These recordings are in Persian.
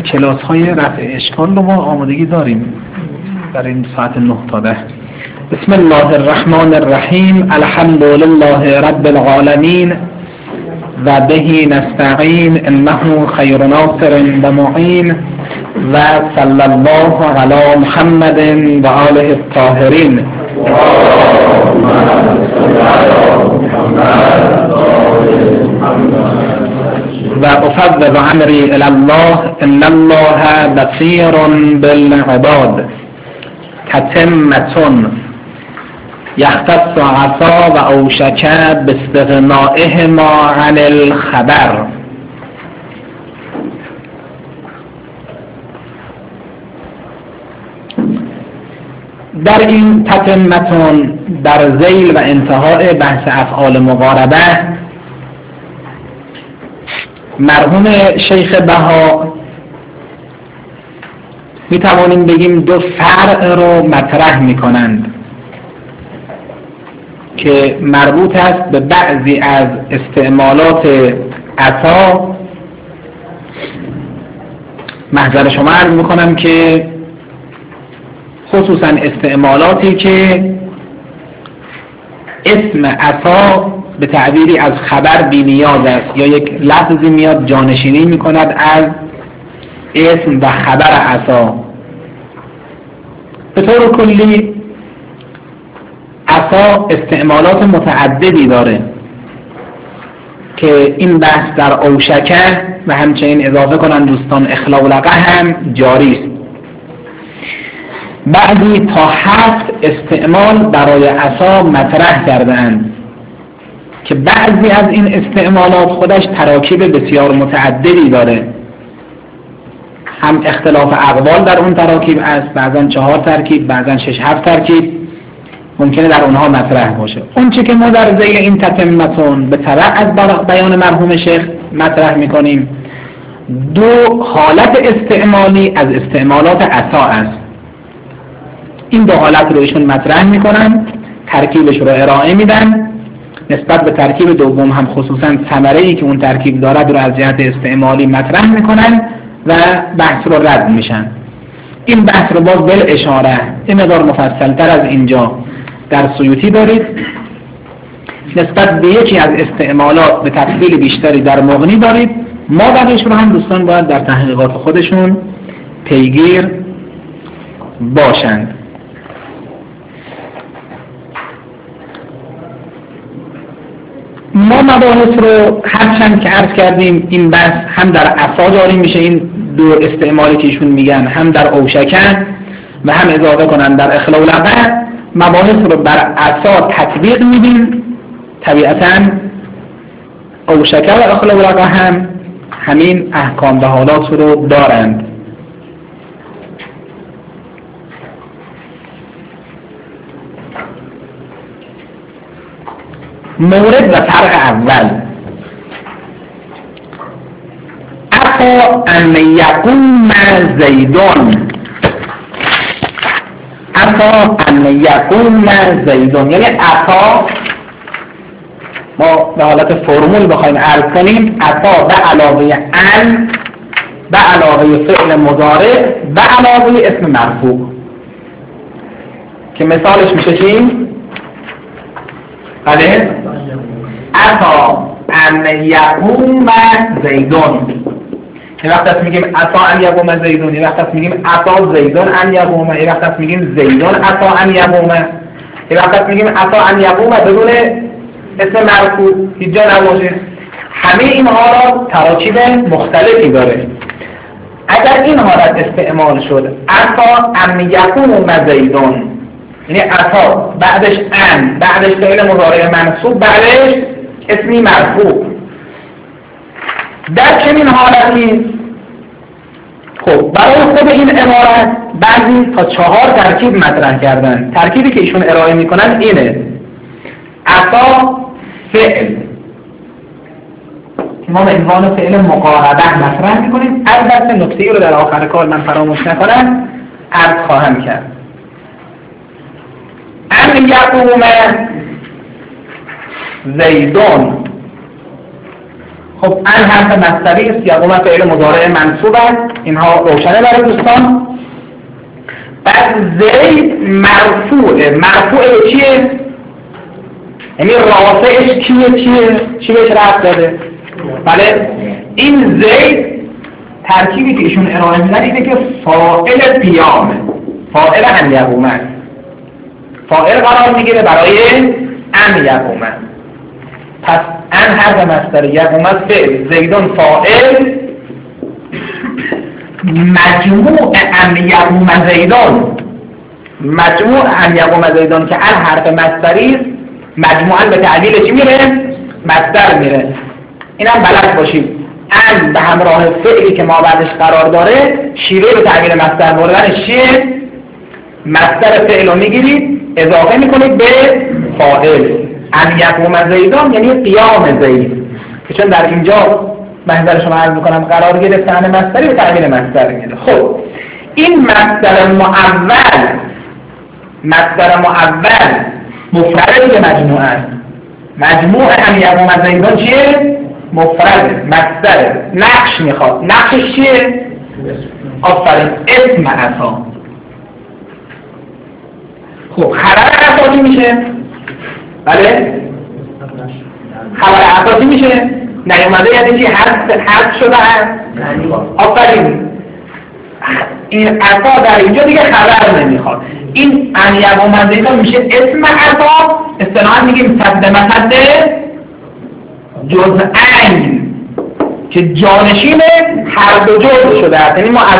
کلاس های رفع اشکال رو ما آمادگی داریم در این ساعت 9 تا 10. بسم الله الرحمن الرحیم. الحمد لله رب العالمین و بهی نستعین انه خیر ناصر و معین و صلی الله علی محمد و آله الطاهرین. و افوض امری الی الله ان الله بصیر بالعباد. تتمة یختص عصا و اوشک باستغنائهما عن الخبر. در این تتمتون در ذیل و انتهای بحث افعال مقاربه مرحوم شیخ بها می توانیم بگیم دو فرع رو مطرح می کنند که مربوط است به بعضی از استعمالات عطا. محضر شما عرض می کنم که خصوصا استعمالاتی که اسم عطا به تعبیری از خبر بی نیاز است یا یک لفظی میاد جانشینی می کند از اسم و خبر عطا. به طور کلی عطا استعمالات متعددی داره که این بحث در اوشکه و همچنین اضافه کنند دوستان اخلاولقه هم جاری است. بعضی تا 7 استعمال برای عطا مطرح کردند که بعضی از این استعمالات خودش تراکیب بسیار متعددی داره. هم اختلاف اقوال در اون تراکیب است، بعضا 4 ترکیب، بعضا 6-7 ترکیب ممکنه در اونها مطرح باشه. اون چی که ما در ذیل این تتمتون به تبع از بیان مرحوم شیخ مطرح میکنیم دو حالت استعمالی از استعمالات عطا است. این دو حالت رو ایشون مطرح میکنن، ترکیبش رو ارائه میدن، نسبت به ترکیب دوم هم خصوصا ثمره‌ای که اون ترکیب دارد رو از جهت استعمالی مطرح میکنن و بحث رو رد میشن. این بحث رو باز بل اشاره این مقدار مفصل‌تر از اینجا در سیوطی دارید. نسبت به یکی از استعمالات به تفصیل بیشتری در مغنی دارید. ما بقیش رو هم دوستان باید در تحقیقات خودشون پیگیر باشند. ما مباحث رو هرچند که عرض کردیم این بحث هم در عصا جاری میشه، این دو استعمالی که ایشون میگن، هم در اوشکن و هم اضافه کنن در اخلاولقه. مباحث رو بر عصا تطبیق میدیم. طبیعتاً اوشکه و اخلاولقه هم همین احکام و حالات رو دارند. مورد و فرق اول عطا ان یقوم زیدون. عطا ان یقوم زیدون یعنی عطا، ما به حالت فرمول بخوایم عرض کنیم، عطا به علاوه ان، به علاوه فعل مضارع، به علاوه اسم مرفوع که مثالش میشه چی؟ بله؟ عطا ان یقوم زیدون. یه وقت هست میگیم عطا ان یقوم زیدون، یه وقت هست میگیم عطا زیدون ان یقوم، یه وقت هست میگیم زیدون عطا ان یقوم، یه وقت هست میگیم عطا ان یقوم بدون اسم مرفوع هیچ جا نباشه. همه این حالات تراکیب مختلفی داره. اگر این حالت استعمال شد عطا ان یقوم زیدون، یعنی عطا بعدش ان، بعدش فعل مضارع منصوب، بعدش اسمی مرفوع، در چنین حالتی خب برای خود این عبارت بعضی تا 4 ترکیب مطرح کردن. ترکیبی که ایشون ارائه میکنن اینه: عطا فعل که ما به عنوان فعل مقاربه مطرح میکنیم. البته نکته‌ای رو در آخر کار من فراموش نکنم عرض خواهم کرد. ان یقوم زیدون، خب ان حرف مصدری است، یقوم فعل مضارع منصوب است، اینها روشنه برای دوستان. بعد زید مرفوع چیه؟ یعنی رافعش چیه؟ چی بهش رفت داده؟ بله، این زید ترکیبی که ایشون ارائه میدن اینه که فاعل قیامه، فاعل ان یقوم است، فاعل قرار میگیره برای ان یقوم. پس ان حرف مصدر، یقوم فعل، زیدون فاعل، مجموع ان یقوم زیدون، مجموع ان یقوم زیدون که ان حرف مصدری است، مجموعاً به تعلیل چی میره؟ مصدر میره. اینم بلد باشید ان به همراه فعلی که ما بعدش قرار داره شیوه به تعلیل مصدر بردنش چیه؟ مصدر فعل رو میگیرید اضافه میکنید به فاعل. ان یقوم زیدون یعنی قیام زید، که چون در اینجا محضر شما عرض میکنم قرار گرفته ان مصدری به تعلیل مصدر میره. خب این مصدر معول مفرد به مجموع است. مجموع ان یقوم زیدون چیه؟ مفرد، مصدر، نقش میخواد. نقشش چیه؟ آفرین، اسم عطا. خب خبر عطا چی میشه؟ بله؟ خبر عطا چی میشه؟ نیومده یعنی چی؟ حذف شده هست؟ آفرین، این عطا در اینجا دیگه خبر نمیخواد. این ان یقوم زیدون میشه اسم عطا، اصطلاحاً میگیم صد مسد جزءین که جانشین هر دو جزء شده است. یعنی ما از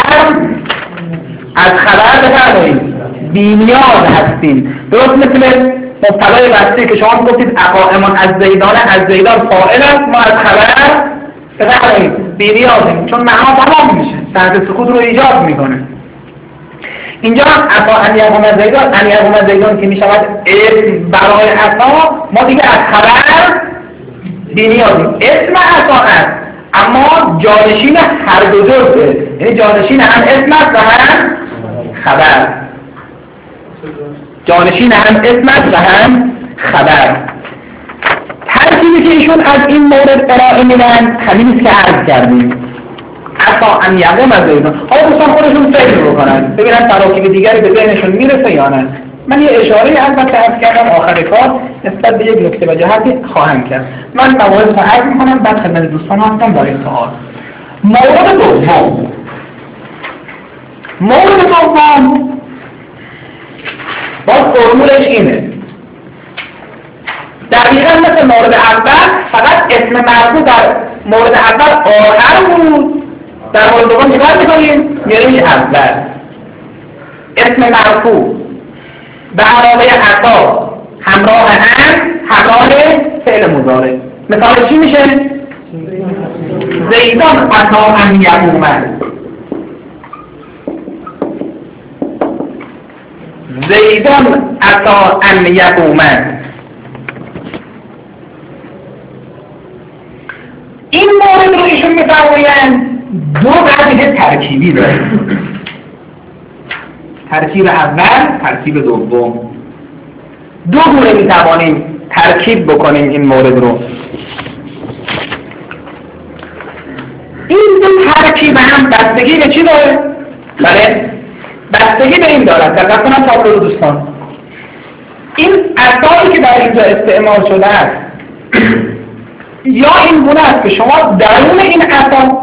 خبر بفرمایید بی‌نیاز هستیم. درست مثل مبتلای بسته که شما گفتید اقائمان از زیدان فاعل است، ما از خبر بفرمایید بی‌نیازیم، چون معنا تمام میشه، صحت سکوت رو ایجاد میکنه. اینجا عطا ان یقوم زیدون که میشود اسم برای عطا، ما دیگه از خبر بی‌نیازیم. اسم عطا است اما جانشین هر دو جزءه، یعنی جانشین هم اسم است و هم خبر. جانشین هم اسم است و هم خبر. ترکیبی که ایشون از این مورد ارائه میدن همین است که عرض کردیم، عطا ان یقوم زیدون. حالا دوستان خودشون فکر بکنن ببینن تراکیب دیگری به ذهنشون میرسه یا نه. من یه اشاره البته عرض کردم آخر کار نسبت به یک نکته و جهتی خواهم کرد. من موارد رو عرض میکنم بعد خدمت دوستان هستم برای سوال. مورد دوم باز فرمولش اینه، دقیقا مثل مورد اول، فقط اسم مرفوع در مورد اول آخر بود، در مورد دوم چیکار میکنیم؟ میاریم اول. اسم مرفوع به علاوه عطا همراه همراه فعل مضارع. مثال چی میشه؟ زیدان عطا ان یقوم، زیدان عطا ان یقوم. این مورد رو ایشون میفرمایند دو وجه ترکیبی داره، ترکیب اول، ترکیب دوم. دو گونه میتوانیم ترکیب بکنیم این مورد رو. این دو ترکیب هم بستگی به چی داره؟ بله، بستگی به این دارد. دقت کنم تابلو دوستان، این عطایی که در اینجا استعمال شده است یا این گونه است که شما درون این عطا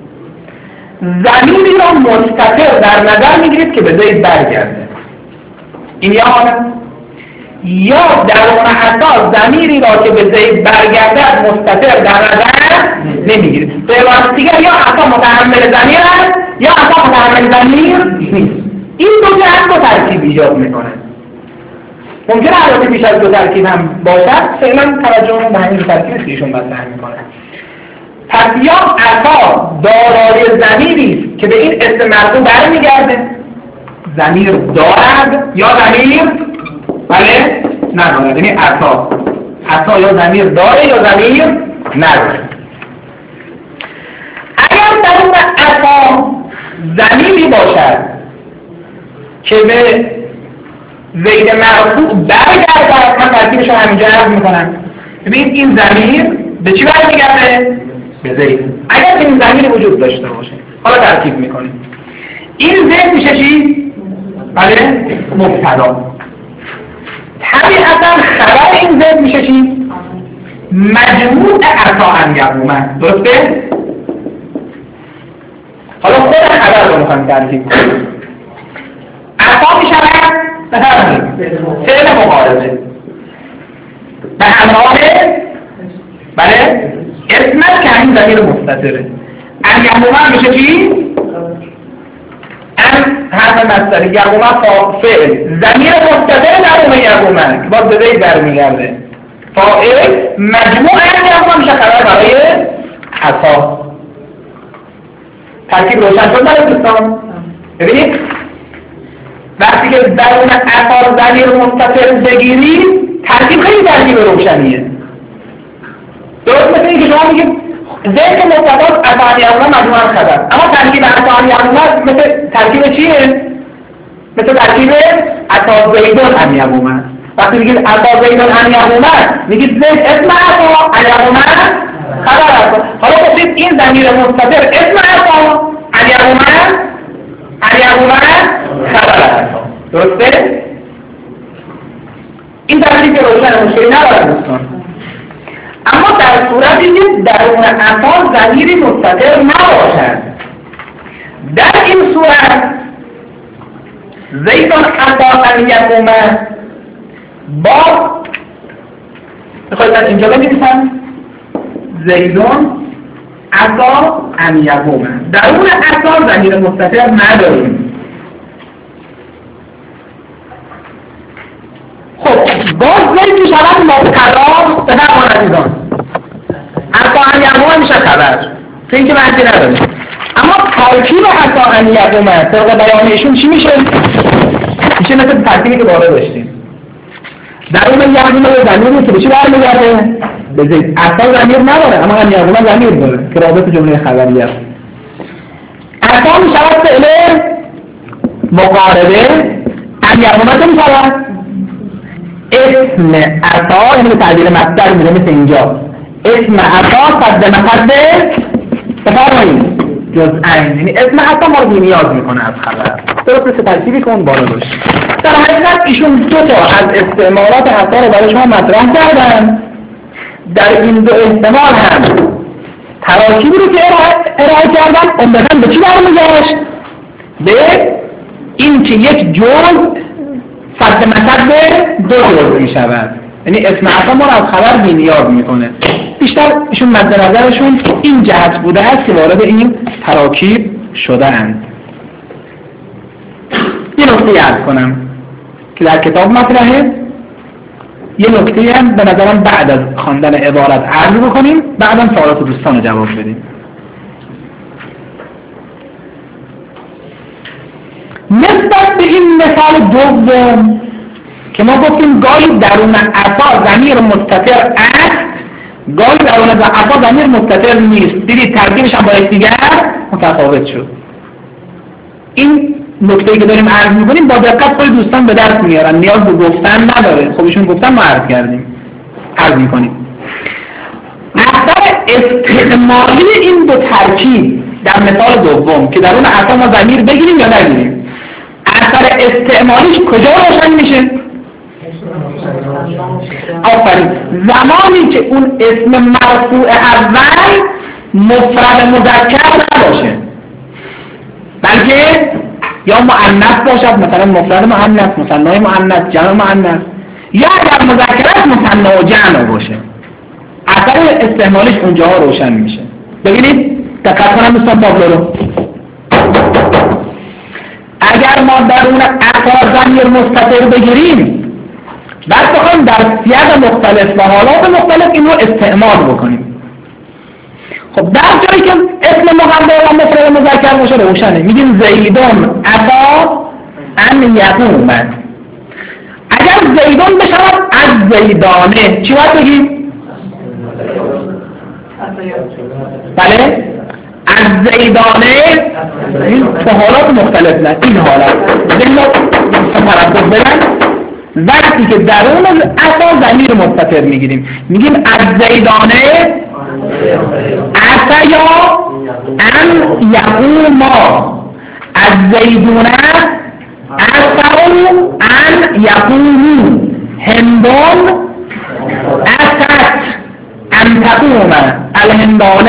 ضمیری را مستتر در نظر میگیرید که به زید برگرده. این یا درون عطا ضمیری را که به زید برگرده مستتر در نظر نمیگیرید. به عبارت دیگر یا عطا متحمل ضمیر است یا عطا متحمل ضمیر نیست. این دو جهت دو ترکیب ایجاد میکنه. ممکنه البته بیش از دو ترکیب هم باشد، فعلا توجهمون به همین ترکیب که ایشون مطرح میکنه. پس یا عطا دارای ضمیری است که به این اسم مرفوع برمیگرده، ضمیر دارد یا ضمیر بله ندارد، یعنی عطا یا ضمیر داره یا ضمیر نداره. اگر در اون عطا ضمیری باشد که به زید مرفوع برگرده، من ترکیبش رو همینجا عرض میکنم. ببینید این ضمیر به چی برمیگرده؟ به زید. اگر این ضمیری وجود داشته باشه حالا ترکیب میکنیم. این زید میشه چی؟ بله مبتدا. طبیعتا خبر این زید میشه چی؟ مجموع عطا ان یقومه. درسته؟ حالا خود خبر رو میخوایم ترکیب کنیم. عطا میشود فعل مقاربه به همراه بله اسمت که این ضمیر مستتره. ان یقومه میشه چی؟ ان حرف مصدری، یقومه فاعل، ضمیر مستتر در اون یقومه که باز به زید برمیگرده، فاعل مجموع ان یقومه میشه خبر برای عطا. ترکیب روشن شد برای دوستان؟ ببینید وقتی که درون عطا ضمیر مستتر بگیرید ترکیب خیلی ترکیب روشنیه. درست مثل اینکه شما میگید زید که مبتدا عطا ان یقومه مجموعاً خبر، اما ترکیب عطا ان یقومه مثل ترکیب چیه؟ مثل ترکیب عطا زیدون ان یقومه. وقتی میگید عطا زیدون ان یقومه میگید زید اسم عطا، ان یقومه خبر عطا. حالا گفتید این ضمیر مستتر اسم عطا، ان یقومه خبر عطا. درسته؟ این ترکیب روشن مشکلی نداره دوستان. اما در صورتی که درون عطا ضمیری مستتر نباشد، در این صورت زیدون عطا ان یقومه با میخواید از اینجا بنویسم زیدون عطا ان یقومه، درون عطا ضمیر مستتر نداریم. خب باز زید میشود مبتدا به فرمان عزیزان، عطا ان یقومه میشه خبر، تو این که معنی نداره. اما ترکیب عطا ان یقومه طبق بیانشون چی میشه؟ میشه مثل ترکیبی که بالا داشتیم. درون یقومه ضمیری که به چی برمیگرده؟ به زید. عطا ضمیر نداره اما ان یقومه ضمیر داره که رابط جمله خبری است. عطا میشود فعل مقاربه، ان یقومه چه میشود؟ اسم عطا، یعنی به تعبیر مصدر میره مثل اینجا اسم عطا قد مقد بفرمایید جزءین، یعنی اسم عطا ما رو بی‌نیاز میکنه از خبر. درست مثل ترکیبی که اون بالا داشت. در حقیقت ایشون دو تا از استعمالات عطا رو برای شما مطرح کردن. در این دو احتمال هم تراکیبی رو که ارائه کردن عمدتاً به چی برمیگشت؟ به این که یک جزء صد مصد به دو جزء می شود، یعنی اسم عطا ما رو از خبر بی‌نیاز میکنه. بیشتر ایشون مد نظرشون این جهت بوده است که وارد این تراکیب شده اند. یه نکته یاد کنم که در کتاب مطرحه، یه نکته هم به نظرم بعد از خواندن عبارت عرض بکنیم، بعدم سوالات دوستان رو جواب بدیم. نسبت به این مثال دوم که ما گفتیم گاهی درون عطا ضمیر مستتر است، گاهی درون عطا ضمیر مستتر نیست، دیدید ترکیبش هم با یکدیگر متفاوت شد. این نکته‌ای که داریم عرض می‌کنیم با دقت خود دوستان به دست میارن، نیاز به گفتن نداره. خب ایشون گفتن ما عرض می‌کنیم. اثر استعمالی این دو ترکیب در مثال دوم که درون عطا ما ضمیر بگیریم یا نگیریم، اثر استعمالیش کجا روشن میشه؟ آفرین، زمانی که اون اسم مرفوع اول مفرد مذکر نباشه بلکه یا مؤنث باشد، مثلا مفرد مؤنث، مثنی مؤنث، جمع مؤنث، یا اگر مذکر مثنی و جمع باشه، اثر استعمالش اونجا روشن میشه. ببینید دقت کنم دوستان تابلو رو. اگر ما درون عطا ضمیر مستتر بگیریم، بعد بخوایم در سیاق مختلف و حالات مختلف این رو استعمال بکنیم. خب در جایی که اسم مقدر و مفرد مذکر باشه روشنه، میگیم زیدون عطا ان یقومه. اگر زیدون بشود از زیدانه چی باید بگیم؟ بله؟ از زیدانه این تو حالات مختلف نه، این حالت زیدون ترکب بدن. وقتی که درون عطا ضمیر مستتر میگیریم میگیم از زیدانه عطا ان یقوما الزیدون اسفروا ان یقوموا هندون اسفت ان تقوم الهندان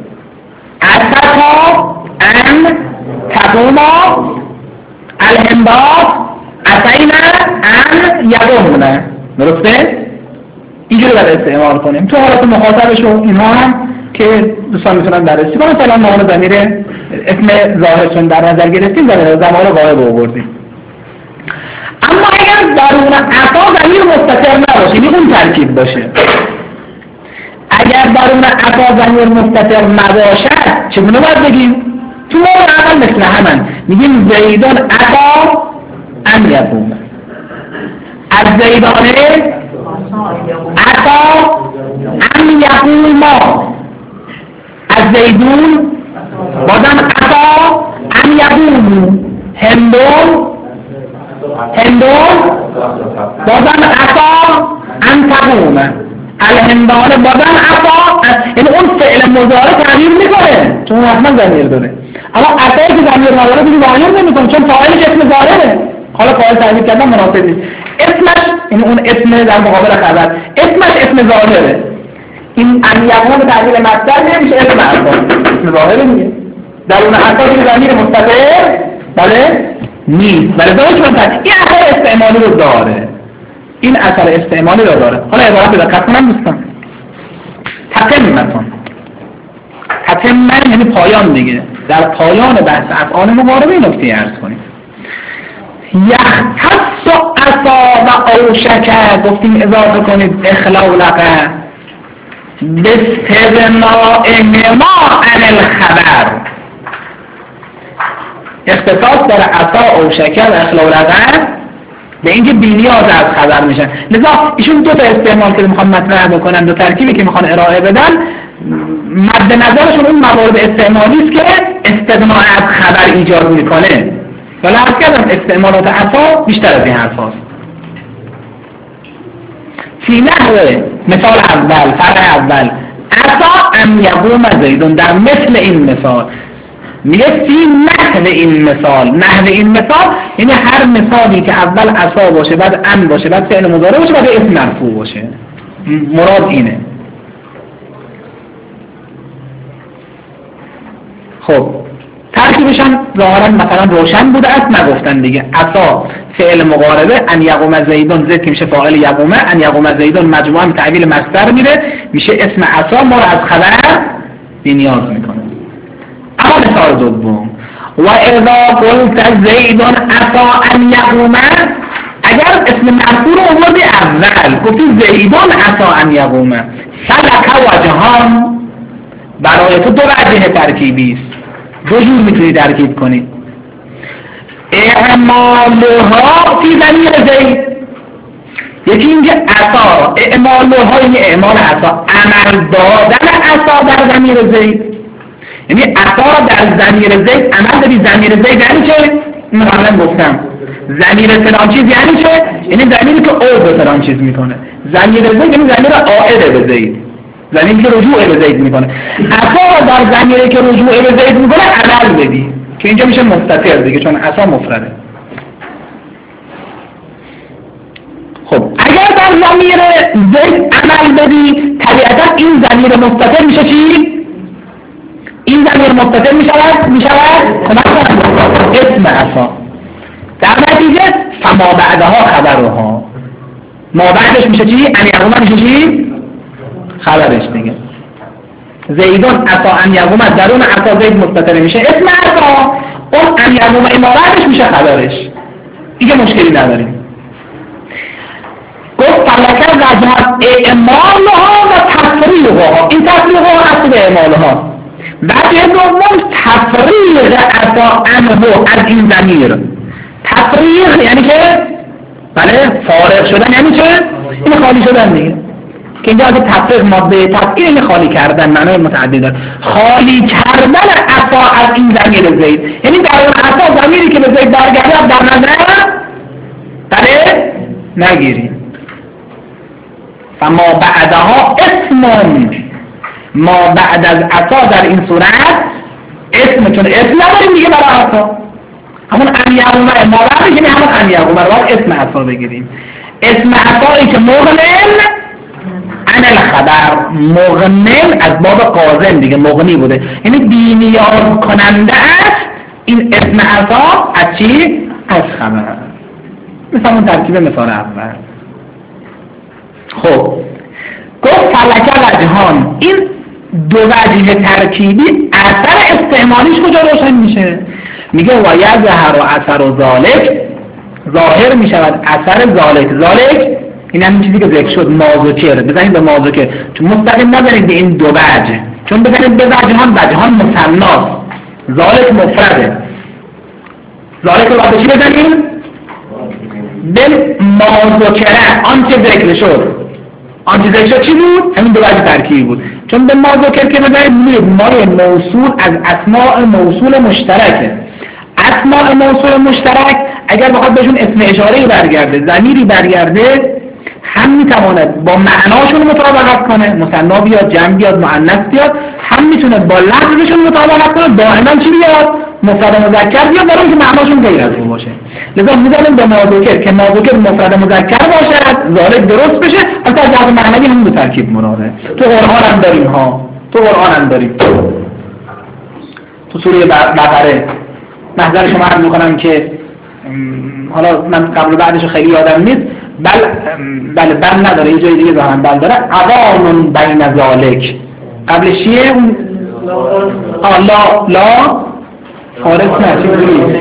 اسفتا ان تقوم الهندات اسینا ان یقومون. درسته؟ اینجوری باید استعمال کنیم تو حالت مخاطبش و اینها هم که دوستان میتونن بررسی کنن. مثلا ما اون ضمیر اسم ظاهرشون در نظر گرفتیم در ضمیر غایب آوردیم. اما اگر درون عطا ضمیر مستتر نباشه، یعنی اون ترکیب باشه، اگر درون عطا ضمیر مستتر نباشد چگونه باید بگیم؟ تو مورد اول مثل همن میگیم زیدان عطا ان یقوم، از زیدانه عطا ان یقوما، از زیدون بازم عطا ان یقومو، هندون بازم عطا ان تقوم الهندان، بازم عطا. یعنی اون فعل مضارع تغییر میکنه چون حتما ضمیر داره، اما عطایی که ضمیر نداره دیگه تغییر نمیکنه چون فاعلش اسم ظاهره. حالا فاعل تعریف کردن مناسب نیست، اسمش یعنی اون اسم در مقابل خبر اسمش اسم ظاهره. این ان یقوم تعبیر مصدر نمیشه، اسم اسم ظاهره دیگه. در اون عطا که ضمیر مستتر بله نیست، ولی داشت من این اثر استعمالی رو داره، این اثر استعمالی رو داره. حالا عبارت دقت کنم دوستان، تتمن یعنی پایان دیگه. در پایان بحث افعال مقاربه این نکته عرض کنیم. یختص عصا و اوشک، گفتیم اضافه کنید اخلاولقه باستغناء ما عن الخبر. اختصاص داره عصا اوشک و اخلاولقه به اینکه بی‌نیاز از خبر میشن. لذا ایشون دو تا استعمال که میخوان مطرح بکنن، دو ترکیبی که میخوان ارائه بدن، مد نظرشون اون موارد استعمالی است که استغناء از خبر ایجاد میکنه. ولی عرض کردم استعمالات عطا بیشتر از این حرف هاست. فی نحو مثال اول، فرع اول، عطا ان یقوم زیدون، در مثل این مثال میگه فی نحو این مثال. نحو این مثال یعنی هر مثالی که اول عطا باشه، بعد ان باشه، بعد فعل مضارع باشه، بعد اسم مرفوع باشه. مراد اینه. خب ترکیبش هم ظاهرا مثلا روشن بوده است، نگفتن دیگه. عطا فعل مقاربه، ان یقوم زیدون، زید که میشه فاعل یقومه، ان یقوم زیدون مجموعه هم تعبیر مصدر میره، میشه اسم عطا، ما رو از خبر بی‌نیاز میکنه. اما مثال دوم، و اذا قلت زیدون عطا ان یقومه، اگر اسم مرفوع رو آوردی اول گفتی زیدون عطا ان یقومه، فلک وجهان، برای تو دو وجه ترکیبی است، دو جور میتونی ترکیب کنی. اعمالها فی ضمیر زید، یکی اینکه عطا، اعمالها یعنی اعمال عطا، عمل دادن عطا در ضمیر زید، یعنی عطا در ضمیر زید عمل دادی. ضمیر زید یعنی چه؟ این قبلا گفتم ضمیر فلان چیز یعنی چه؟ یعنی ضمیری که او به فلان چیز میکنه. ضمیر زید یعنی ضمیر عائد به زید، ضمیری که رجوع به زید میکنه. عطا در ضمیری که رجوع به زید میکنه عمل بدی که اینجا میشه مستتر دیگه چون عطا مفرده. خب اگر در ضمیر زید عمل بدی طبیعتا این ضمیر مستتر میشه چی؟ این ضمیر مستتر میشود اسم عطا. در نتیجه فما بعدها خبرها، ما بعدش میشه چی؟ ان یقوم میشه چی؟ خبرش دیگه. زیدون عطا ان یقوم، درون عطا زید مستتر میشه اسم عطا، اون ان یقوم امارتش میشه خبرش، دیگه مشکلی نداریم. گفت فلکه وجهت اعمالها و تفریقها، این تفریقها اصل اعمالها. وجه دوم تفریق عطا انه از این ضمیر. تفریق یعنی که بله فارغ شدن، یعنی چه؟ این خالی شدن دیگه، که اینجا از تفریق ماده تفعیل یعنی خالی کردن، معنای متعدد داره. خالی کردن عطا از این ضمیر زید، یعنی در اون عطا ضمیری که به زید برگرده در نظر بله نگیریم. فما بعدها اسم، ما بعد از عطا در این صورت اسمتون اسم نداریم دیگه برای عصا، همون امیقومه ما رو بگیم، همون امیقومه رو اسم عصا بگیریم. اسم عصایی که مغنن عن الخبر، مغنن از باب قاضن دیگه، مغنی بوده یعنی بی‌نیاز کننده است این اسم عصا از چی؟ از خبر. مثلا اون ترکیب مثال اول. خب گفت فلک وجهان، این دو وجه ترکیبی اثر استعمالیش کجا روشن میشه؟ میگه و یظهر اثر و ذالک، ظاهر میشود اثر ذالک. ذالک این همین چیزی که ذکر شد، مازوکر، بزنید به مازوکر، چون مستقیم نبرید به این دو وجه، چون بزنید به وجهان، وجهان مثناست، ذالک مفرده. ذالک رو باید چی بزنیم؟ به مازوکره، آنچه ذکر شد. آنچه ذکر شد چی بود؟ همین دو وجه ترکیب بود. چون به مازوکر که بزنید مای موصول از اسماء موصول مشترکه. اسماء موصول مشترک اگر بخواد بهشون اسم اشاره‌ای برگرده، ضمیری برگرده، هم میتواند با معناشون مطابقت کنه، مثنا بیاد، جمع بیاد، مؤنث بیاد، هم میتونه با لفظشون مطابقت کنه، دائما چی بیاد؟ مفرد مذکر بیاد، برای اینکه معناشون غیر از اون باشه. لذا میذاریم به مذکر که مذکر مفرد مذکر باشد، ذالک درست بشه، البته از جهت معنوی هم دو ترکیب مراده. تو قرآن هم داریم ها، تو قرآن هم داریم. تو سوره بقره محضر شما عرض میکنم که حالا من قبل و بعدش خیلی یادم نیست، بل نداره، یه جای دیگه ظاهرا بل داره، عوامون بین ذالک، قبلش چیه اون؟ لا فارس نه چی بودی؟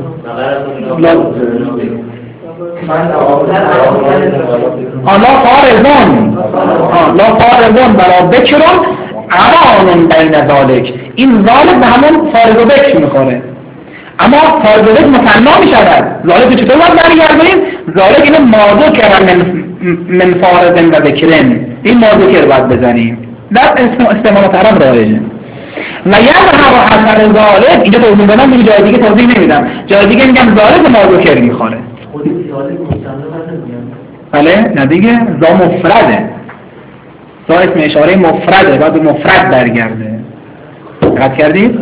لا فارزون برا بکرون عوامون بین ذالک. این ذالک به همون فارز و بکر میخوره، اما فارز و بکر مثنا میشود. ذالک چطور باید برگردیم؟ ذالک اینه ماذکر من فارزن و بکرن، این ماذکر باید بزنیم، در استعمالات عرب رایجه. و یظهر اثر ذالک، اینجا توضیح بدم دیگه، جای دیگه توضیح نمیدم، جای دیگه میگم ذالک ماذکر میخوره. بله نه دیگه، ذا مفرده، ذا اسم اشاره مفرده، باید به مفرد برگرده. دقت کردید؟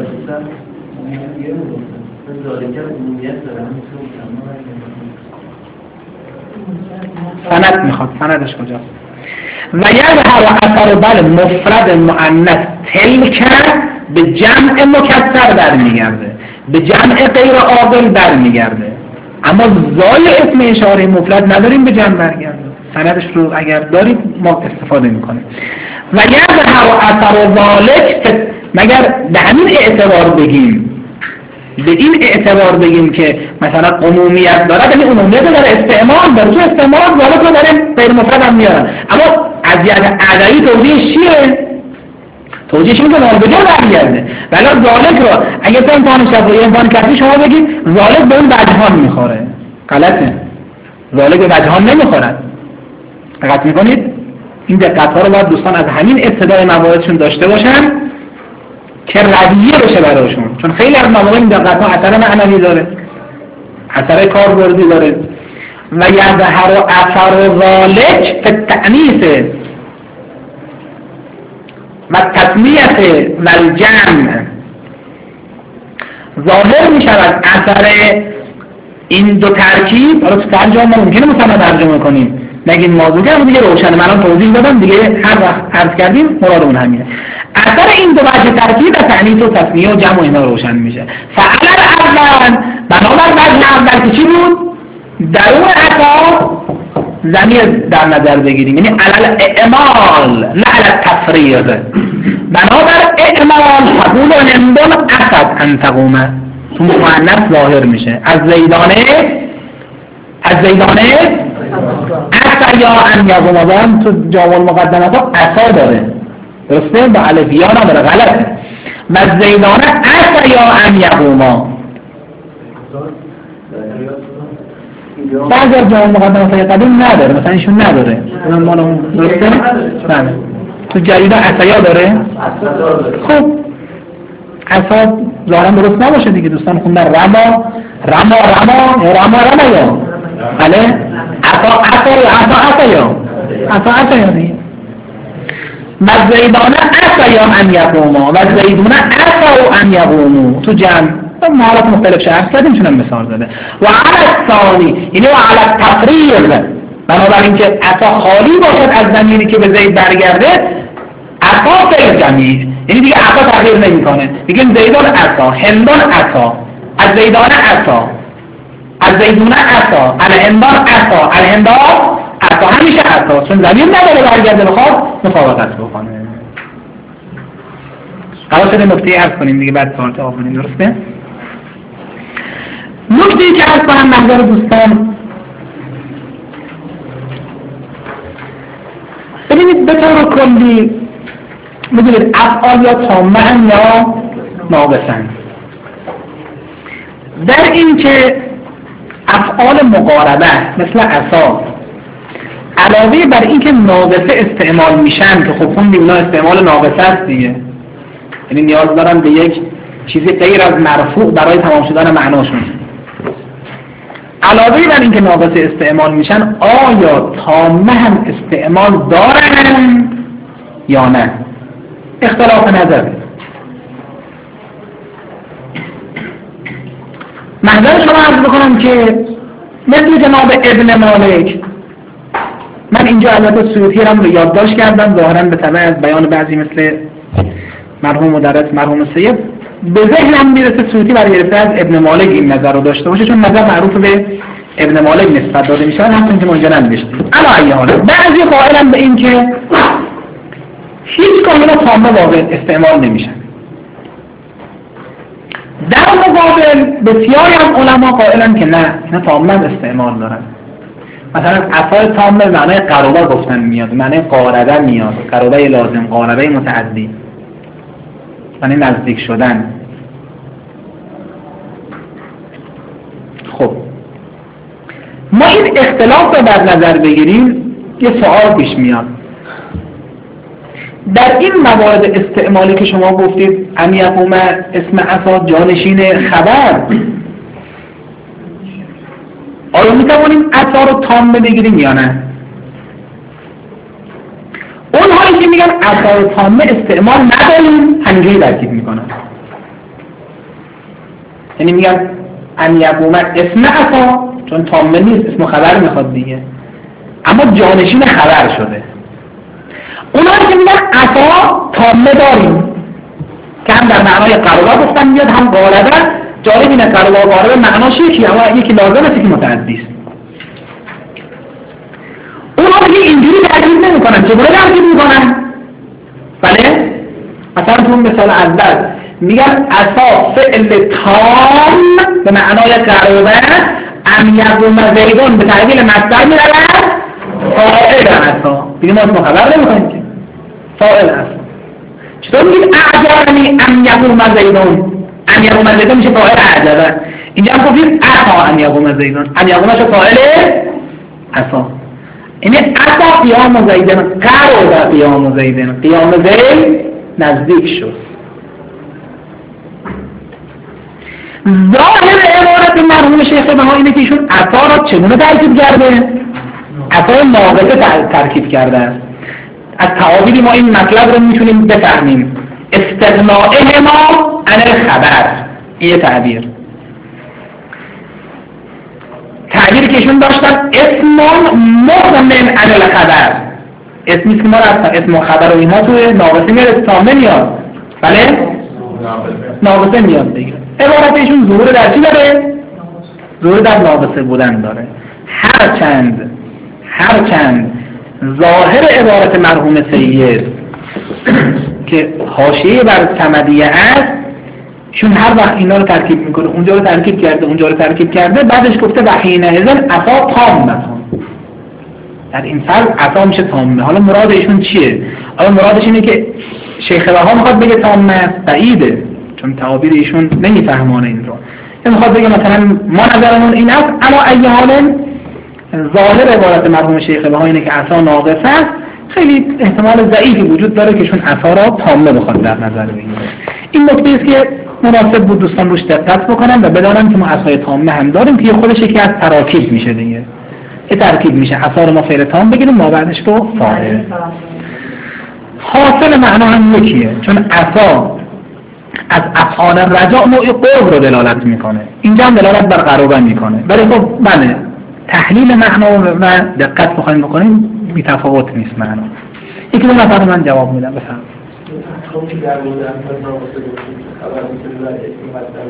سند میخواد، سندش کجاست؟ و یظهر اثر بل مفرد مؤنث تلک به جمع مکسر برمیگرده، به جمع غیر عاقل برمیگرده، اما زای اسم اشاره مفرد نداریم به جمع برگرده. سندش رو اگر دارید ما استفاده میکنیم. و یظهر اثر ذالک، مگر به همین اعتبار بگیم، به این اعتبار بگیم که مثلا عمومیت داره، یعنی عمومیت داره، استعمال داره، تو استعمال ذالک رو داره غیر مفرد هم میارن، اما از جهت عددی توضیحش چیه؟ توضیحش اینه که ماذکر برگرده. ولی ذالک رو اگه تو امتحان شفوی امتحان کسی شما بگید ذالک به اون وجهان میخوره، غلطه. ذالک به وجهان نمیخورد. دقت میکنید؟ این دقت ها رو باید دوستان از همین ابتدای مواردشون داشته باشن که رویه بشه براشون، چون خیلی از موارد این دقت ها اثر معنوی داره، اثر کاربردی داره. و یظهر اثر ذالک فی التأنیث و تسمیه و الجمع، ظاهر می شود اثر این دو ترکیب. حالا تو ترجمه ما ممکنه مثلا ترجمه کنیم نگیم ماذکر، هم دیگه روشنه، من توضیح دادم دیگه، هر وقت عرض کردیم مرادمون همینه. اثر این دو وجه ترکیب از تأنیث و تسمیه و جمع و اینا روشن میشه. فعل الاول، بنابر وجه اول که چی بود؟ درون عطا ضمیر در نظر بگیریم، یعنی علل اعمال نه علل تفریض. بنابر اعمال تقول هندون اسد ان تقومه، تو مؤنث ظاهر میشه. از زیدانه اسا یا ان یقوم، تو جواب المقدمات ها اسا داره، درسته؟ با الف یا نداره، غلطه. و زیدانه اسا یا ان یقوم، بعضی از جواب مقدمات های قدیم نداره، مثلا ایشون نداره، درسته؟ بله. تو جدیدا اسیا داره؟ خب اسا ظاهرا درست نباشه دیگه، دوستان خوندن رما یا بله؟ اسا یا دیگه. و زیدانه اسا یا ان یقوما، و زیدونه اسا ان یقوموا تو جمع مهارات مختلف شرح کردیم، میتونم مثال زده. و علی الثانی یعنی و علی التفریق، بنابراین که عطا خالی باشد از ضمیری که به زید برگرده، عطا فعل جمعی، یعنی دیگه عطا تغییر نمیکنه، میگیم زیدان عطا، هندان عطا، از زیدان عطا، از زیدون عطا، الهندان عطا، الهندا عطا، همیشه عطا، چون ضمیر نداره برگرده بخواد مطابقت بکنه. قرار شده نکته عرض کنیم دیگه بعد سوالات آفرین، درسته؟ نکته‌ای که عرض کنم نظر دوستان، ببینید به طور کلی میدونید افعال یا تامه یا ناقصن. در این که افعال مقاربه مثل عصا علاوه بر این که ناقصه استعمال میشن که خب خوندیم اینا استعمال ناقصه است دیگه، یعنی نیاز دارن به یک چیزی غیر از مرفوع برای تمام شدن معناشون. علاوه بر این که ناقصه استعمال میشن، آیا تامه هم استعمال دارن یا نه؟ اختلاف نظر. محضر شما عرض بکنم که مثل جناب ابن مالک، من اینجا البته سیوطی رو یادداشت کردم ظاهرا به تبع از بیان بعضی مثل مرحوم مدرس مرحوم سید، به ذهنم میرسه سیوطی برای گرفته از ابن مالک این نظر رو داشته باشه، چون نظر معروف به ابن مالک نسبت داده میشه، همون که ما اینجا ننوشتیم. علی ای حال بعضی قائلن به این که هیچ کاملا تامه واقع استعمال نمیشن. در مقابل بسیاری از علما قائلن که نه، اینا تامه استعمال دارن. مثلا عصای تامه معنای قرابه گفتن میاد، معنای قاربه میاد، قرابه لازم، قاربه متعدی، معنی نزدیک شدن. خب ما این اختلاف رو در نظر بگیریم، یه سوال پیش میاد. در این موارد استعمالی که شما گفتید ان یقوم اسم عصا جانشین خبر، آیا میتوانیم عصا رو تامه بگیریم یا نه؟ اونهایی که میگن عصا رو تامه استعمال نداریم همینجوری ترکیب میکنن، یعنی میگن ان یقوم اسم عصا، چون تامه نیست اسم خبر میخواد دیگه، اما جانشین خبر شده. اونهایی که میگن عصا تامه داریم که هم در معنای قرابه گفتن میاد، هم قاربه. جالب اینه قرابه و قاربه معناش یکی، اما یکی لازم است یکی متعدی است. اونها دیگه اینجوری ترکیب نمیکنن. چگونه ترکیب میکنن؟ بله مثلا تو مثال اول میگن عصا فعل تام به معنای قرابه، ان یقوم زیدون به تعبیر مصدر میرود فاعل عصا، دیگه ما اسم خبر نمیکنیم که فاعل عصا. چطور میگیم اعجبنی ان یقوم زیدون؟ ان یقوم زیدون میشه فاعل اعجبه. اینجا هم گفتیم عصا ان یقوم زیدون، ان یقوم شو فاعل عصا، یعنی عصا قیام زیدن، قرب قیام زیدن، قیام زید نزدیک شد. ظاهر عبارت مرحوم شیخ بهایی اینه که ایشون عصا را چگونه ترکیب کرده؟ عصا ناقصه ترکیب کرده است. از تعابیری ما این مطلب رو میتونیم بفهمیم. استغنائه ما عن الخبر، این تعبیری که ایشون داشتن اسم مضمن عن الخبر، اسمی که ما رفتن اسم و خبر و اینها توی ناقصه میاد، تامه میاد. بله؟ ناقصه میاد دیگه. عبارت ایشون ظهور در چی داره؟ ظهور در ناقصه بودن داره. هرچند ظاهر عبارت مرحوم سید که حاشیه بر صمدیه است، چون هر وقت اینا رو ترکیب میکنه، اونجا رو ترکیب کرده اونجا رو ترکیب کرده، بعدش گفته وحینه اذن عصا تامه، در این فرض عصا میشه تامه. حالا مراد ایشون چیه؟ حالا مرادش اینه که شیخ بها میخواد بگه تامه است؟ بعیده، چون تعابیر ایشون نمیفهمانه این رو. میخواد بگه مثلا ما نظرمون این است، اما ای حال ظاهر عبارت مرحوم شیخ بها اینه که عصا ناقص است. خیلی احتمال ضعیفی وجود داره که چون عصا را تامه بخواد در نظر بگیره. این نکته است که مناسب بود دوستان روش دقت بکنن و بدانن که ما عصای تامه هم داریم که خودش یکی از تراکیب میشه دیگه. یه ترکیب میشه عصا رو ما فعل تام بگیریم ما بعدش رو فاعل. حاصل معنا هم یکیه، چون عصا از افعال رجاء نوع قرب رو دلالت میکنه، اینجا هم دلالت بر قرابه میکنه. ولی خب بله تحلیل معنا و دقت بخوایم بکنیم بی تفاوت نیست معنا. یکی دو نفر من جواب میدم. بفرمایید. خب که در مورد افعال ناقصه گفتیم خبر میتونه در اسم مصدر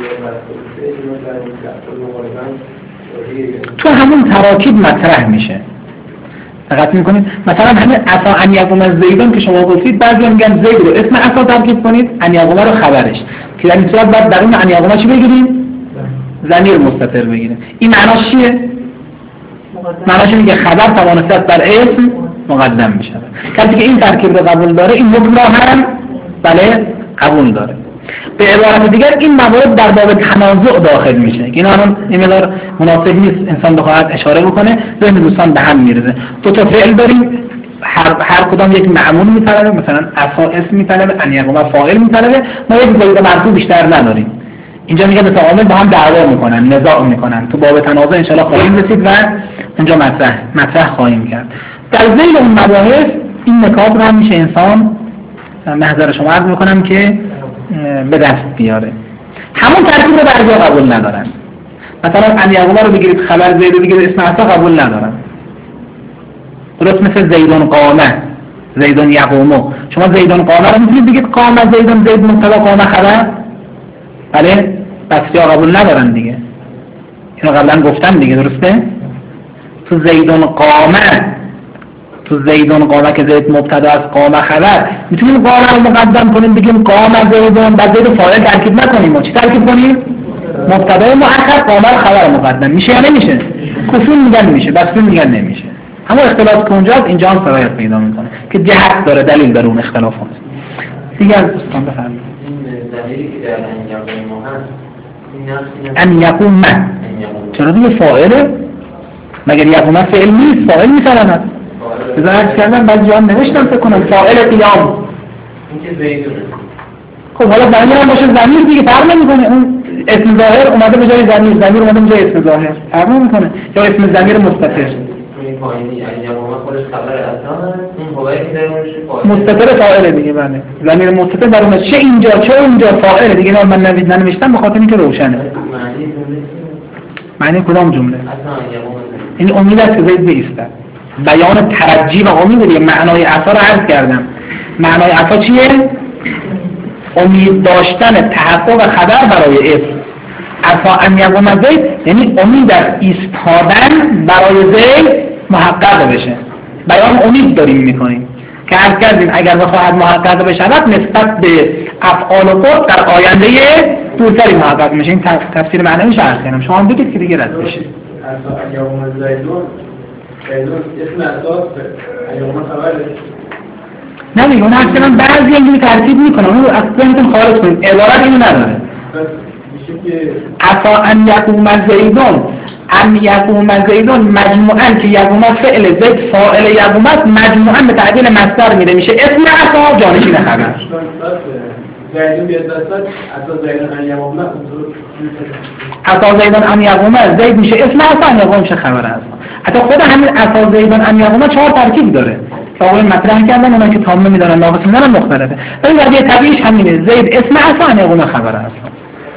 بشه تو همون تراکیب مطرح میشه. دقت میکنید مثلا همین عصا ان یقوم زیدون که شما گفتید بعضی میگن زید رو اسم عصا ترکیب کنید، ان یقوم رو خبرش، که در این صورت بعد در اون ان یقوم چی بگیریم؟ ضمیر مستتر بگیریم. این معناش چیه؟ معناش اینه که خبر توانسته بر اسم مقدم میشه. کسی که این ترکیب رو قبول داره این حکم را هم بله قبول داره. به عبارت دیگر این موارد در باب تنازع داخل میشه که اینا هم این مقدار مناسب نیست انسان بخواد اشاره بکنه، ذهن دوستان به هم میرزه. دو تا فعل داریم، هر کدام یک معمول میطلبه، مثلا عصا اسم میطلبه، ان یقوم فاعل میطلبه، ما یک زائد مرفوع بیشتر نداریم. اینجا میگه دو عامل با هم دعوا میکنن، نزاع میکنن. تو باب تنازع ان شاء الله خواهیم رسید و اونجا مطرح خواهیم کرد. در ذیل اون مباحث این نکات رو هم میشه انسان محضر شما عرض میکنم که به دست بیاره. همون ترکیب رو بعضیا قبول ندارن. مثلا ان یقوم رو بگیرید خبر زید رو بگیرید اسم عصا قبول ندارن. درست مثل زیدون قامه، زیدون یقومو. شما زیدون قامه رو میتونید بگید قامه زیدون، زید مبتدا قامه خبر؟ بله بسیار قبول ندارن دیگه. اینو قبلا گفتم دیگه، درسته؟ تو زیدون قامه که زید مبتدا از قامه خبر، میتونیم قامه رو مقدم کنیم بگیم قامه زیدون، بعد زید فاعل ترکیب نکنیم. ما چی ترکیب کنیم؟ مبتدا مؤخر قامه خبر مقدم. میشه یا نمیشه؟ کفون میگن میشه، بسیار میگن نمیشه. اما اختلاف که اونجاست اینجا هم سرایت پیدا میکنه که جهت داره، دلیل داره اون اختلافات. دیگه از دوستان بفرمایید. دلیلی که در ان یقوم چرا دیگه فاعله؟ مگر یقوم فعل نیست؟ فاعل میسلمت بذار عرض کردم بعضی جا هم نوشتم فکر کنم فاعل قیام. این که زیدونه. خب حالا ضمیر هم باشه ضمیر دیگه فرق نمیکنه. اون اسم ظاهر اومده به جای ضمیر اومده به جای اسم ظاهر، فرق نمیکنه. یا اسم ضمیر مستتر. این پایینی یقوم خودش خبر اصلا اون هوایی که درونش فاعل. مستتر فاعل دیگه بله. ضمیر مستتر درونش چه اینجا چه اونجا فاعل دیگه. من ننوشتم به خاطر اینکه روشنه. معنی کدام جمله؟ این امید است که زید بیستد. بیان ترجی و امید دیگه. معنای عصا رو عرض کردم. معنای عصا چیه؟ امید داشتن تحقق خبر برای اسم. عصا ان یقوم زید یعنی امید از ایستادن برای زید محقق بشه. بیان امید داریم میکنیم که عرض کردیم اگر بخواهد محقق بشود نسبت به افعال و قرب در آینده دورتری محقق میشه. این تفسیر معنیش عرض کردم. شما هم بگید که دیگه رد بشه. عصا ان یقوم زیدون اسم اساس یقوم خبره. نه دیگه اون اصلا بعضی اینجوری ترتیب میکنه، اون اصلا خارج کنیم. عبارت اینو نداره. عصا ان یقوم زیدون، ان یقوم زیدون مجموعاً که یقوم فعل زید فاعل یقوم است، مجموعاً به تعبیر مصدر میره میشه اسم عصا جانشین خبر. زیدون بیاد وسط عصا زیدون ان یقوم عصا زیدون ان یقوم زید میشه اسم عصا، ان یقوم میشه خبر عصا. حتی خود همین عصا زیدون ان یقوم 4 ترکیب داره که آقای مطرح کردن، اونا که تامه میدارن ناقص میدارن مختلفه، ولی در طبیعیش همینه. زید اسم عصا، ان یقوم خبر عصا.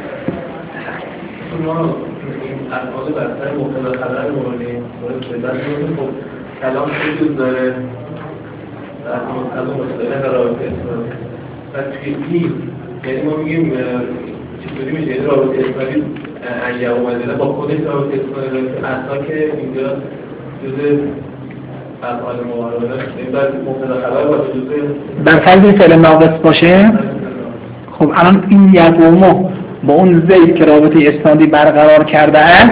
الفاظ برتر مبتدا خبر رو بردیم خب کلام وجود داره در مبتدا مبتدا رابطه اسم و توی یعنی ما میگیم چطوری میشه این رابطه اسمالی انجام اومده با خودش رابطه اسمالی اصلا که اینجا جزء افعال معارضه این بعد مبتدا خبر با جزء در فرض فعل ناقص باشه. خب الان این یقومو با اون زید که رابطه اسنادی برقرار کرده است،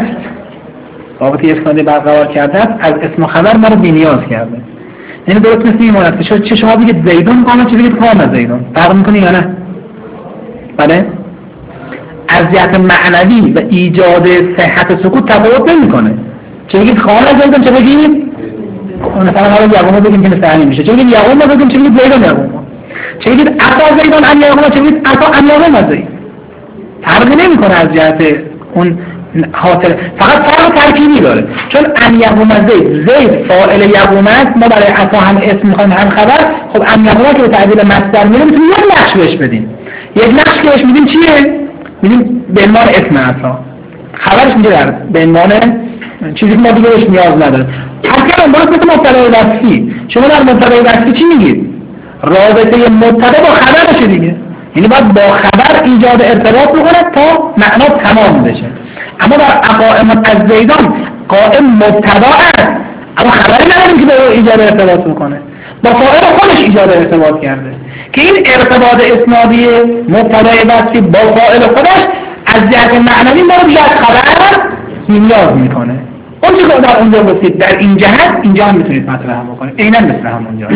از اسم و خبر ما رو بی‌نیاز کرده. یعنی درست مثل این مورد که چه شما بگید زیدون قامه، چه بگید قامه زیدون، فرق میکنه یا نه؟ بله؟ از جهت معنوی و ایجاد صحت سکوت تفاوت نمیکنه. چه بگید قامه زیدون، چه بگید مثلا حالا یقومو بگیم که مثل همین میشه، چه بگید یقومو بگیم، چه بگید زیدون یقومو، چه بگید عصا زیدون ان یقومو، چه بگید عصا ان یقومو زید. فرقی نمیکنه از جهت اون حاصل، فقط فرق ترکیبی داره. چون ان یقوم زید فاعل یقوم است، ما برای عصا هم اسم میخوایم هم خبر. خب ان یقوم که به تعبیر مصدر میره میتونیم یک نقش بهش بدیم. یک نقش که بهش میدیم چیه؟ میدیم به عنوان اسم عطا، خبرش میگه به عنوان چیزی که ما دیگه بهش نیاز نداریم. اصلا باید مثل مبتدای وصفی، شما در مبتدای وصفی چی میگید؟ رابطه مبتدا با خبرشه دیگه، یعنی باید با خبر ایجاد ارتباط بکنه تا معنا تمام بشه. اما در قائم از زیدان قائم مبتدا است اما خبری نداریم که به ایجاد ارتباط بکنه، با فاعل خودش ایجاد ارتباط کرده که این ارتباط اسنادی مبتدای وصفی با فاعل خودش از جهت معنوی ما رو بیاد خبر نیاز میکنه. اون چیزی که در اونجا گفتید در این جهت اینجا هم میتونید مطرح بکنید، عیناً مثل همونجا.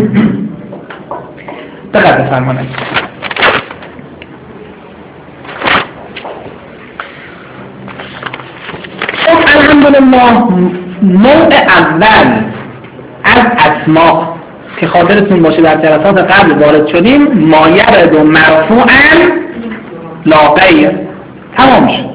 دقت بفرمایید. الحمدلله نوع اول از اسماء که خاطرتون باشه در جلسات قبل وارد شدیم، ما یرد مرفوعا لا غیر، تمام شد.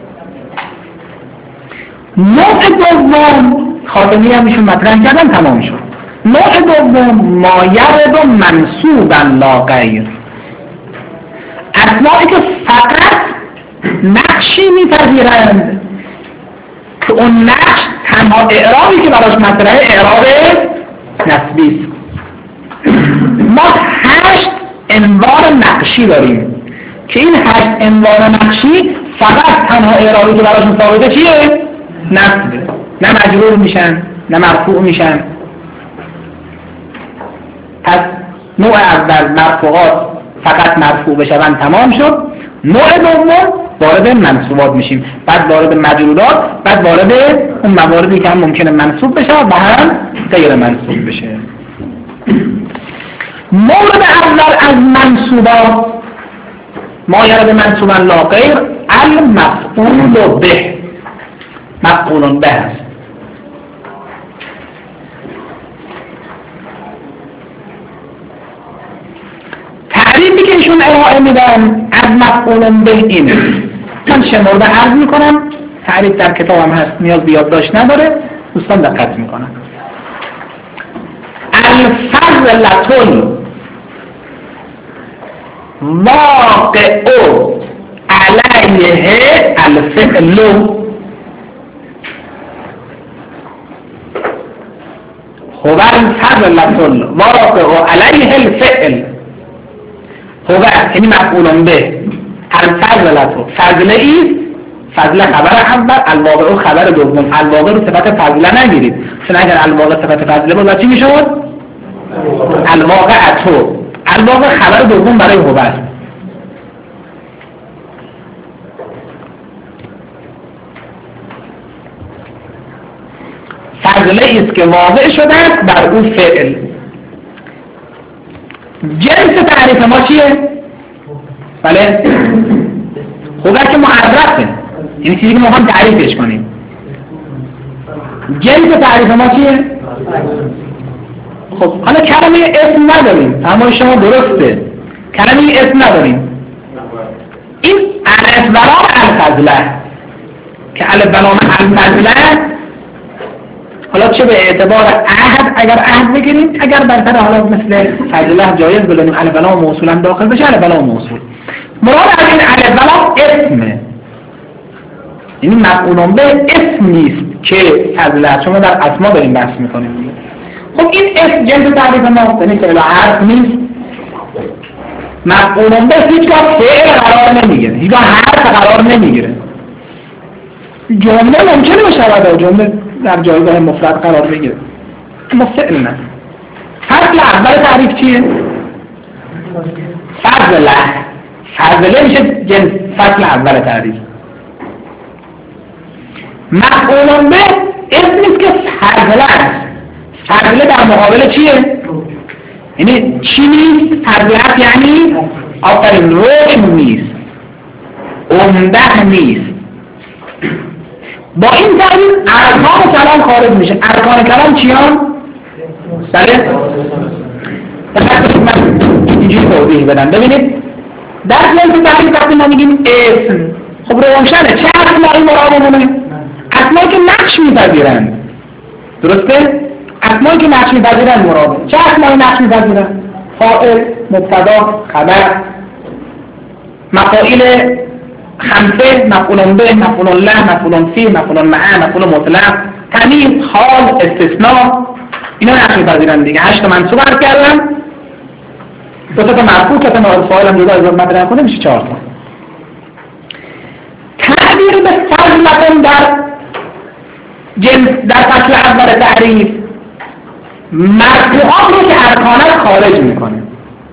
نوع دوم خاتمی هم ایشون مطرح کردن، تمام شد. نوع دوم ما یرد منصوبا لا غیر، اسمائی که فقط نقشی میپذیرند که اون نقش تنها اعرابی که براش مطرحه اعراب نسبی است. ما 8 عنوان نقشی داریم که این 8 عنوان نقشی فقط تنها اعرابی که براش ثابته چیه؟ نسبه، نه مجرور میشن نه مرفوع میشن. پس نوع اول مرفوعات فقط مرفوع بشون تمام شد. نوع دوم وارد منصوبات میشیم، بعد وارد مجرورات، بعد وارد اون مواردی که هم ممکنه منصوب بشه و هم غیر منصوب بشه. مورد اول از منصوبات ما یرد منصوبا لا غیر المفعول به، مفعول به است. تعریفی که ایشون ارائه میدن از مفعول به اینه، من شمرده عرض میکنم، تعریف در کتاب هم هست، نیاز به یادداشت نداره، دوستان دقت میکنن. الفضلة واقع علیه الفعل، هو الفضلة واقع علیه الفعل، هو یعنی مفعول به. الفضلة فضله ایست، فضله خبر اول، الواقع خبر دوم. الواقع رو صفت فضله نگیرید، چون اگر الواقع صفت فضله بود چی میشد؟ الواقعتو. الواقع خبر دوم برای هو است. فضله ایست که واقع شده است بر او فعل. جنس تعریف ما چیه؟ بله؟ خوبه که معرفه، یعنی چیزی که ما هم تعریفش کنیم. جنس تعریف ما چیه؟ خب حالا کلمه اسم نداریم، اما شما درسته کلمه اسم نداریم. این الف ولام الفضله که الف ولام الفضله، حالا چه به اعتبار عهد اگر عهد بگیریم، اگر برتر حالا مثل فضله جایز بلنیم الف ولام موصولا داخل بشه، الف ولام موصول. مراد از این الف ولام اسمه، یعنی مفعول به اسم نیست که فضله. شما در اسما داریم بحث میکنیم. خب این اسم جنس تعریف ما، یعنی فعل حرف نیست. مفعول به هیچگاه فعل قرار نمیگیره، هیچگاه حرف قرار نمیگیره. جمله ممکنه بشه جمله در جایگاه مفرد قرار بگیره، اما فعل نه. فصل اول تعریف چیه؟ فضله. فضله میشه جنس فصل اول تعریف. مفعول به اسم نیست که فضله است. فضله در مقابل چیه؟ یعنی چی نیست؟ فضله یعنی آفرین روشن نیست، عمده نیست. با این تعریف ارکان کلام خارج میشه. ارکان کلام چیان؟ بله؟ من اینجوری توضیح بدم. ببینید در جنس تعریف وقتی ما میگیم اسم، خب روشنه چه اسمایی مرادمونه؟ اسمایی که نقش میپذیرند، درسته؟ اسمایی که نقش میپذیرند مراده. چه اسمایی نقش میپذیرند؟ فاعل، مبتدا، خبر. مفاعیل خمسه، مفعول به، مفعول له، مفعول فی، مفعول معه، مفعول مطلق، تمییز، حال، استثناء، اینا نقش می‌پذیرن دیگه. 8 تا منصوب عرض کردم، 2 تا مرفوع، 2 تا نائب فاعل هم جدا اضافه مطرح کنه میشه 4 تا. تعبیر به فضلتن در فصل اول تعریف مرفوعات رو که ارکانت خارج میکنه.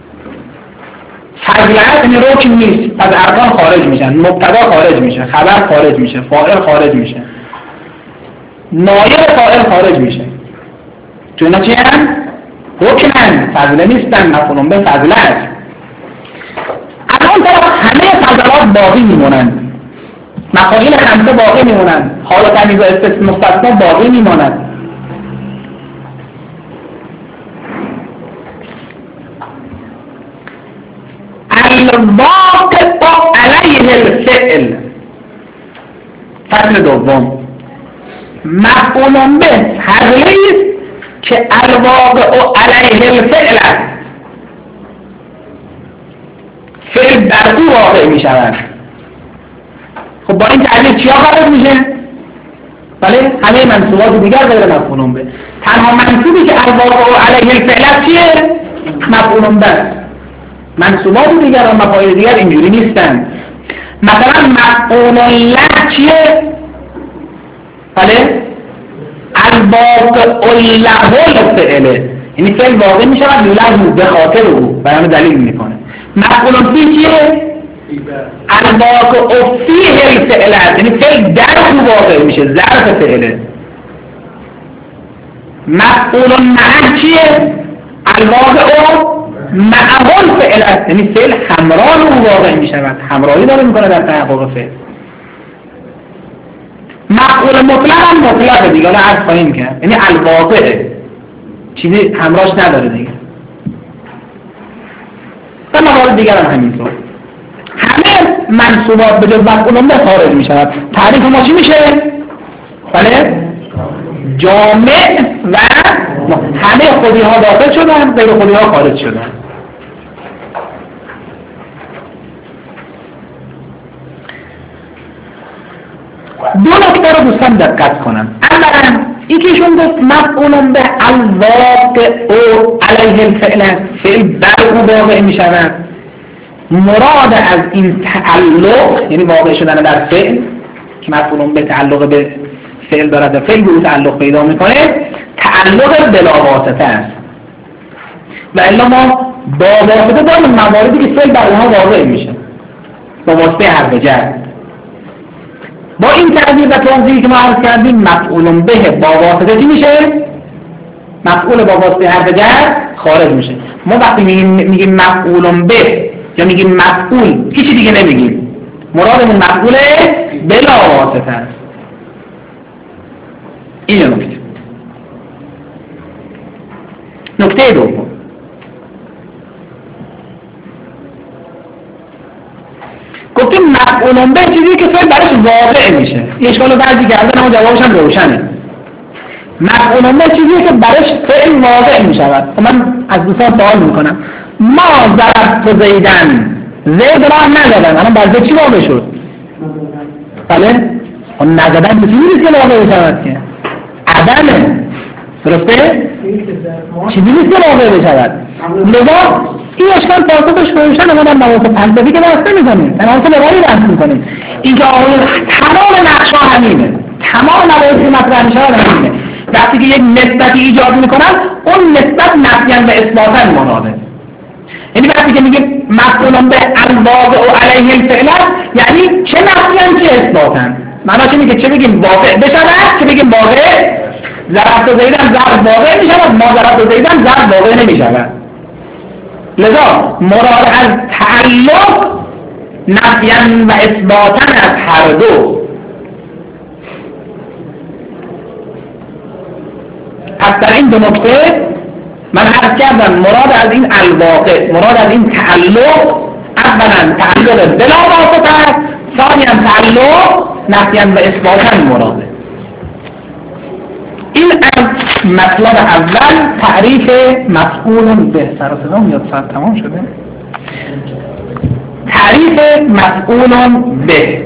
فضلت یعنی رکن نیست، از ارکان خارج میشن، مبتدا خارج میشه، خبر خارج میشه، فاعل خارج میشه، نایب فاعل خارج میشه. تو اینا چی هم؟ رکنن، فضله نیستن، مفعول به فضله است. از اون طرف همه فضلات باقی میمونن، مفاعیل خمسه باقی میمونن، حال و تمییز و مستثنا باقی میمونن. الواقع علیه الفعل، فصل دوم، مفعول به فضله است که الواقع علیه الفعل است، فعل بر او واقع می شود. خب با این تعبیر چیا خارج میشه؟ بله همه منصوبات دیگر غیر مفعول به. تنها منصوبی که الواقع علیه الفعل چیه؟ مفعول به. منصوبات دیگر و مفاعیل دیگر اینجوری نیستن. مثلا مفعول له چیه؟ بله الواقع له الفعل، یعنی فعل واقع می شود له به خاطر او، بیان دلیل میکنه. مفعول فی چیه؟ الواقع فیه الفعل، یعنی فعل در او واقع میشه، ظرف فعله. مفعول معه چیه؟ الواقع معه الفعل، یعنی فعل همراه او واقع میشود، همراهی داره میکنه در تحقق فعل. مفعول مطلق هم مطلقه دیگه، حالا عرض خواهیم کرد، یعنی الواقعه، چیزی همراهش نداره دیگه. و موارد دیگر هم همینطور. همه منصوبات به جز مفعول به خارج می شود. تعریف ما چی میشه؟ بله؟ جامع و همه خودی ها داخل شدن، غیر خودی ها خارج شدن. دو نکته رو دوستان دقت کنم. اولا یکیشون گفت مفعول به الواقع او علیه الفعل، فعل بر او واقع می شود. مراد از این تعلق یعنی واقع شدن در فعل که مفعول به تعلق به فعل دارد و فعل به او تعلق پیدا میکنه، تعلق بلا واسطه است. و الا ما با واسطه داریم مواردی که فعل بر اونها واقع میشه با واسطه حرف جر. با این تعبیر و توضیحی که ما عرض کردیم مفعول به با واسطه چی میشه؟ مفعول با واسطه حرف جر خارج میشه. ما وقتی میگیم مفعول به یا میگیم مفعول هیچی دیگه نمیگیم، مرادمون مفعول بلا واسطه است. این نکته دوم، گفتیم مفعول به چیزی که فعل برش واقع میشه. یه اشکال بعضی کردن اما جوابش هم روشنه. مفعول به چیزی که برش فعل واقع میشود. من از دوستان سوال میکنم، ما ضربت زیدن، زید راه نزدن، الان بر زید چی واقع شد؟ بله؟ اون نزدن به چیزی نیست که واقع بشود که عدمه، درسته؟ چیزی نیست که واقع بشود. لذا این اشکال پاسخش روشن. ما در مواقع فلسفی که بحث نمی‌کنیم، در مواقع لغوی بحث می‌کنیم. اینکه تمام نقش‌ها همینه، تمام مواردی که مطرح می‌شود همینه. وقتی که یک نسبتی ایجاد می‌کنن، اون نسبت نفیاً و اثباتاً مراده. یعنی وقتی که میگیم مفعول به الواقع و علیه الفعل، یعنی چه نفیاً چه اثباتاً. معناش اینه که چه بگیم واقع بشود، چه بگیم واقع ضربت زیدن ضرب واقع می‌شود، ما ضربت زیدن ضرب واقع نمی‌شود. لذا مراد از تعلق نفیاً و اثباتاً از هر دو. پس در این دو نکته من عرض کردم مراد از این الواقع، مراد از این تعلق، اولا تعلق بلا واسطه است، ثانیاً تعلق نفیاً و اثباتاً مراده. این از مطلب اول تعریف مفعول به. سر و صدا میاد، ساعت تمام شده. تعریف مفعول به.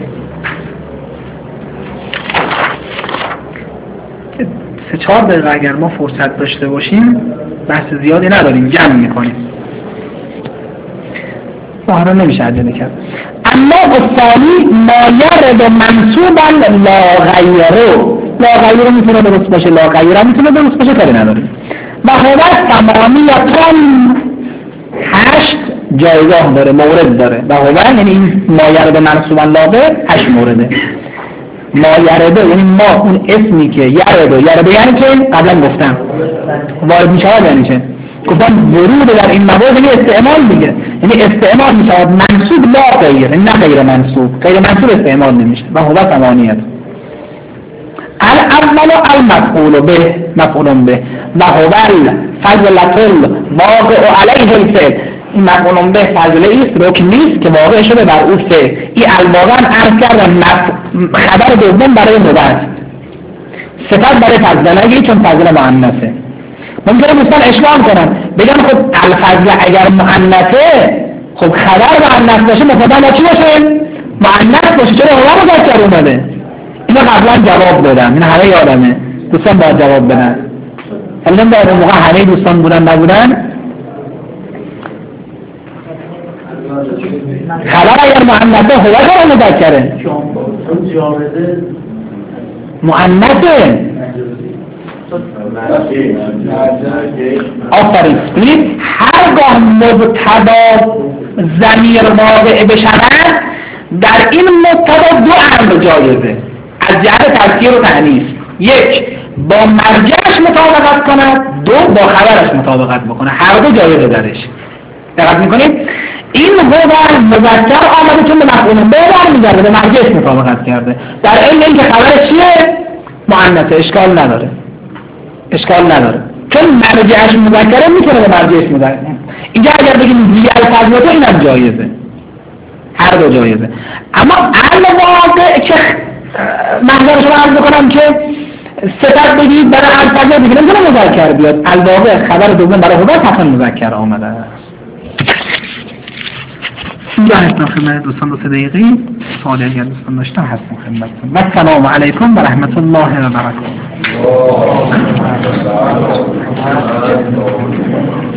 3-4 دقیقه اگر ما فرصت داشته باشیم بحث زیادی نداریم، جمع میکنیم، ظاهرا نمیشه عجله کرد. اما الثانی ما یرد منصوبا لا غیره، لا غیره میتونه درست باشه، لا غیره میتونه درست باشه، کاری نداریم. و هو ثمانیتون 8 جایگاه داره، مورد داره. و هو یعنی این ما یرد منصوبا لا به 8 مورده. ما یرده یعنی ما اون اسمی که یرده یعنی که قبلا گفتم وارد میشود، یعنی چه؟ گفتم ورود در این موارد یعنی استعمال دیگه، یعنی استعمال میشود منصوب لا غیر، یعنی نه غیر منصوب، غیر منصوب استعمال نمیشه. و هو ثمانیت الاول المفعول به، مفعول به. و هو الفضلة الواقع علیه الفعل، این مفعول به فضله ایست، رکن نیست که واقع شده بر او فعل. این الواقع عرض کردم خبر دوم برای مبعث، صفت برای فضله نگی چون فضله مؤنثه. ممکنه مثلا اشکال کنن بگم خب الفضله اگر مؤنثه خب خبر مؤنث باشه مفعول با چی باشه؟ مؤنث باشه، چرا هو مذکر اومده؟ اینو قبلا جواب دادم، این همه یادمه، دوستان باید جواب بدن. حالا نمیدونم اون موقع همه دوستان بودن نبودن. خبر اگر مؤنثه هو چرا مذکره؟ مؤنثه. آفرین. ببینید هرگاه مبتدا ضمیر واقع بشود در این مبتدا دو امر جایزه از جهت تذکیر و تأنیث. یک، با مرجعش مطابقت کند، دو، با خبرش مطابقت بکنه، هر دو جایزه درش. دقت میکنید؟ این هو مذکر آمده چون به مفعول به برمیگرده، به مرجعش مطابقت کرده، در این اینکه خبرش چیه؟ مؤنثه. اشکال نداره، اشکال نداره، چون مرجعش مذکره میتونه به مرجعش مذکر. اینجا اگر بگیم هی الفضلة اینم جایزه، هر دو جایزه. اما الواقع که منظرش رو عرض کنم که صفت بگید برای الفضلة دیگه نمیتونه مذکر بیاد، الواقع خبر دوم برای هو حتما مذکر آمده است. اینجا هستم خدمت دوستان 2-3 دقیقه سوالی اگر دوستان داشتن هستم خدمتتون. و السلام علیکم و رحمت الله و برکاته.